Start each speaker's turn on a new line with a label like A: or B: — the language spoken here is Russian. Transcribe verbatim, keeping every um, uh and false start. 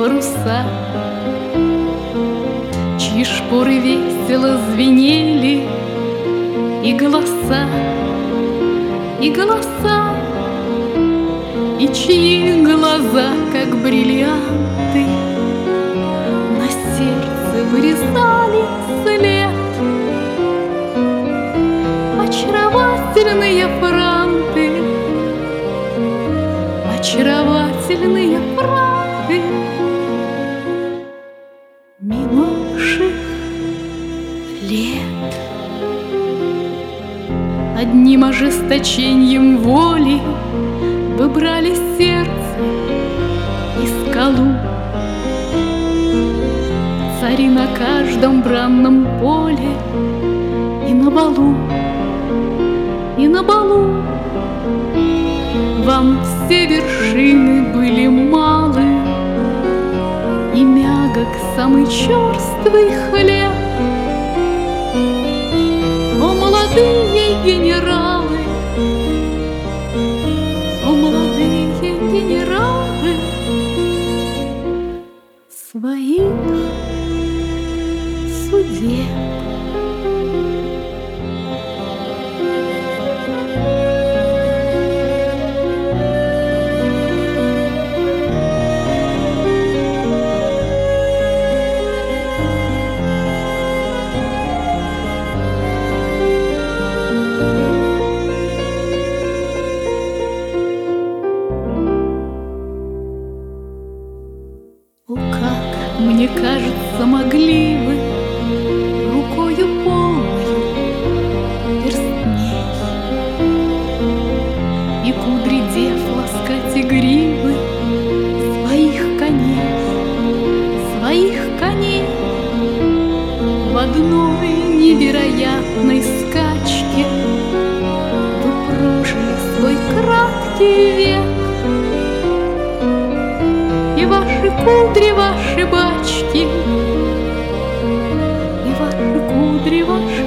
A: паруса, чьи шпоры весело звенели, и голоса, и голоса, и чьи глаза, как бриллианты, на сердце вырезали след. Очаровательные франты, очаровательные франты минувших лет. Одним ожесточением воли выбрали сердце и скалу. Цари на каждом бранном поле и на балу, и на балу. Вам все вершины были малы, и мягок самый черствый хлеб. О, молодые генералы, о, молодые генералы, своих судеб. О, как, мне кажется, могли вы рукою полною перстней и кудри дев ласкать и гривы своих коней, своих коней. В одной невероятной скачке вы прожили свой краткий век. И ваши кудри, ваши бачки, и ваши кудри, ваши